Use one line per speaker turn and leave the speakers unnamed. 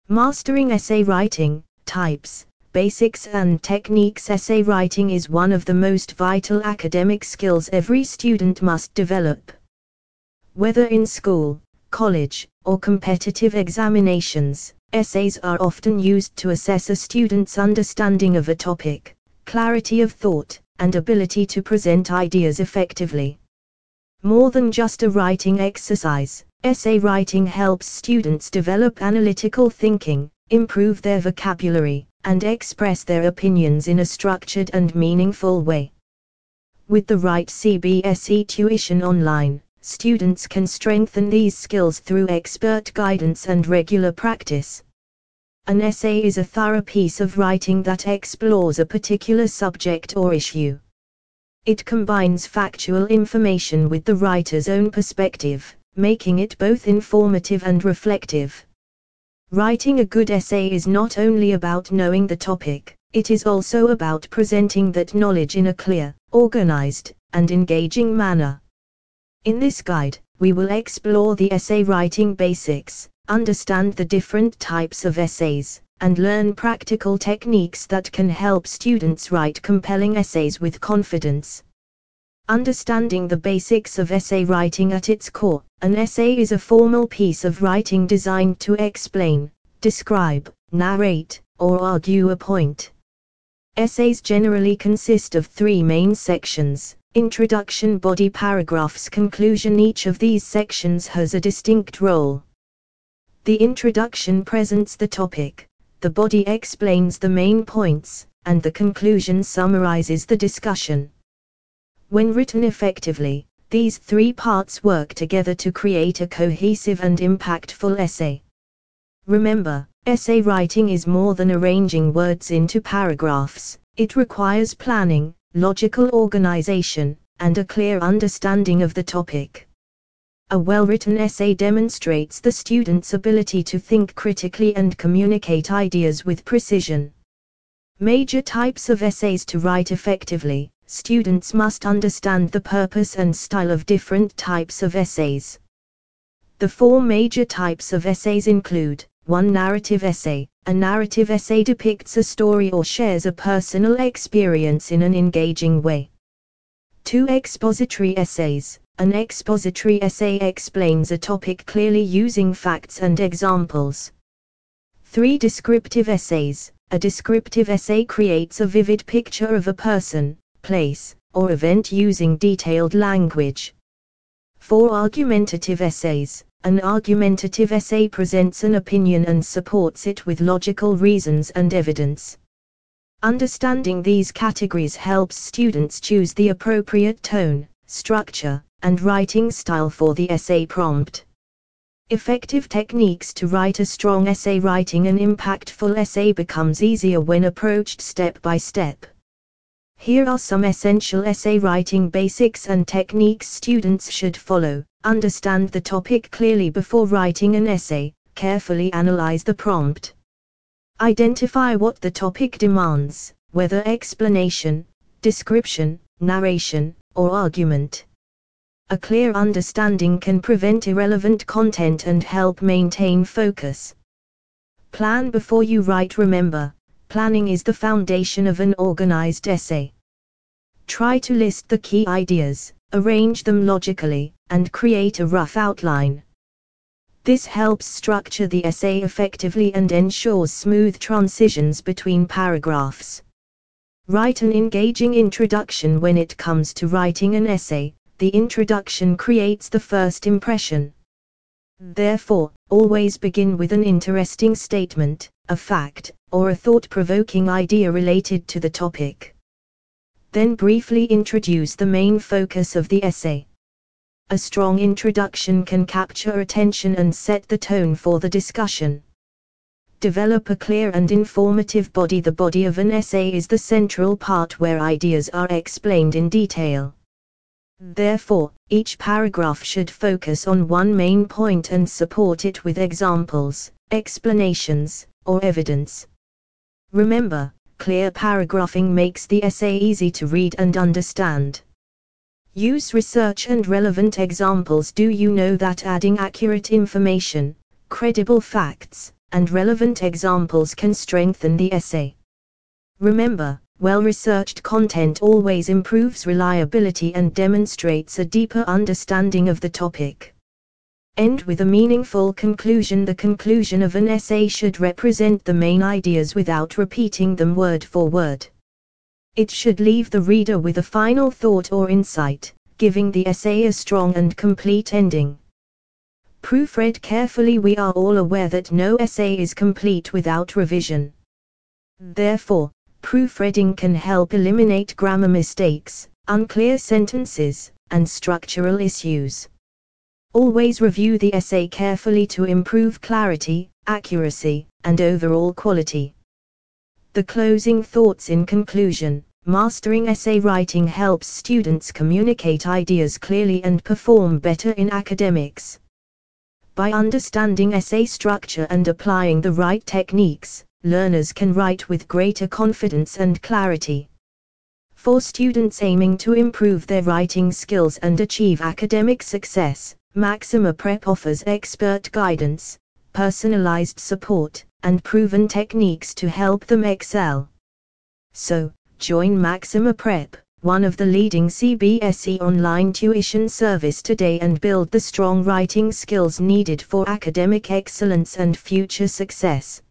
Mastering essay writing, types, basics and techniques. Essay writing is one of the most vital academic skills every student must develop. Whether in school, college, or competitive examinations, essays are often used to assess a student's understanding of a topic, clarity of thought, and ability to present ideas effectively. More than just a writing exercise, essay writing helps students develop analytical thinking, improve their vocabulary, and express their opinions in a structured and meaningful way. With the right CBSE tuition online, students can strengthen these skills through expert guidance and regular practice. An essay is a thorough piece of writing that explores a particular subject or issue. It combines factual information with the writer's own perspective, making it both informative and reflective. Writing a good essay is not only about knowing the topic, it is also about presenting that knowledge in a clear, organized, and engaging manner. In this guide, we will explore the essay writing basics, understand the different types of essays, and learn practical techniques that can help students write compelling essays with confidence. Understanding the basics of essay writing. At its core, an essay is a formal piece of writing designed to explain, describe, narrate, or argue a point. Essays generally consist of three main sections: introduction, body, paragraphs, conclusion. Each of these sections has a distinct role. The introduction presents the topic, the body explains the main points, and the conclusion summarizes the discussion. When written effectively, these three parts work together to create a cohesive and impactful essay. Remember, essay writing is more than arranging words into paragraphs. It requires planning, logical organization, and a clear understanding of the topic. A well-written essay demonstrates the student's ability to think critically and communicate ideas with precision. Major types of essays. To write effectively, students must understand the purpose and style of different types of essays. The four major types of essays include: 1. Narrative essay. A narrative essay depicts a story or shares a personal experience in an engaging way. 2. Expository essays. An expository essay explains a topic clearly using facts and examples. 3. Descriptive essays. A descriptive essay creates a vivid picture of a person, place, or event using detailed language. 4. Argumentative essays. An argumentative essay presents an opinion and supports it with logical reasons and evidence. Understanding these categories helps students choose the appropriate tone, structure, and writing style for the essay prompt. Effective techniques to write a strong essay. Writing an impactful essay becomes easier when approached step by step. Here are some essential essay writing basics and techniques students should follow. Understand the topic clearly before writing an essay. Carefully analyze the prompt. Identify what the topic demands, whether explanation, description, narration, or argument. A clear understanding can prevent irrelevant content and help maintain focus. Plan before you write. Remember, planning is the foundation of an organized essay. Try to list the key ideas, arrange them logically, and create a rough outline. This helps structure the essay effectively and ensures smooth transitions between paragraphs. Write an engaging introduction. When it comes to writing an essay, the introduction creates the first impression. Therefore, always begin with an interesting statement, a fact, or a thought-provoking idea related to the topic. Then briefly introduce the main focus of the essay. A strong introduction can capture attention and set the tone for the discussion. Develop a clear and informative body. The body of an essay is the central part where ideas are explained in detail. Therefore, each paragraph should focus on one main point and support it with examples, explanations, or evidence. Remember, clear paragraphing makes the essay easy to read and understand. Use research and relevant examples. Do you know that adding accurate information, credible facts, and relevant examples can strengthen the essay. Remember, well-researched content always improves reliability and demonstrates a deeper understanding of the topic. End with a meaningful conclusion. The conclusion of an essay should represent the main ideas without repeating them word for word. It should leave the reader with a final thought or insight, giving the essay a strong and complete ending. Proofread carefully. We are all aware that no essay is complete without revision. Therefore, proofreading can help eliminate grammar mistakes, unclear sentences, and structural issues. Always review the essay carefully to improve clarity, accuracy, and overall quality. The closing thoughts. In conclusion, mastering essay writing helps students communicate ideas clearly and perform better in academics. By understanding essay structure and applying the right techniques, learners can write with greater confidence and clarity. For students aiming to improve their writing skills and achieve academic success, Maxima Prep offers expert guidance, personalized support, and proven techniques to help them excel. So, join Maxima Prep, one of the leading CBSE online tuition service today, and build the strong writing skills needed for academic excellence and future success.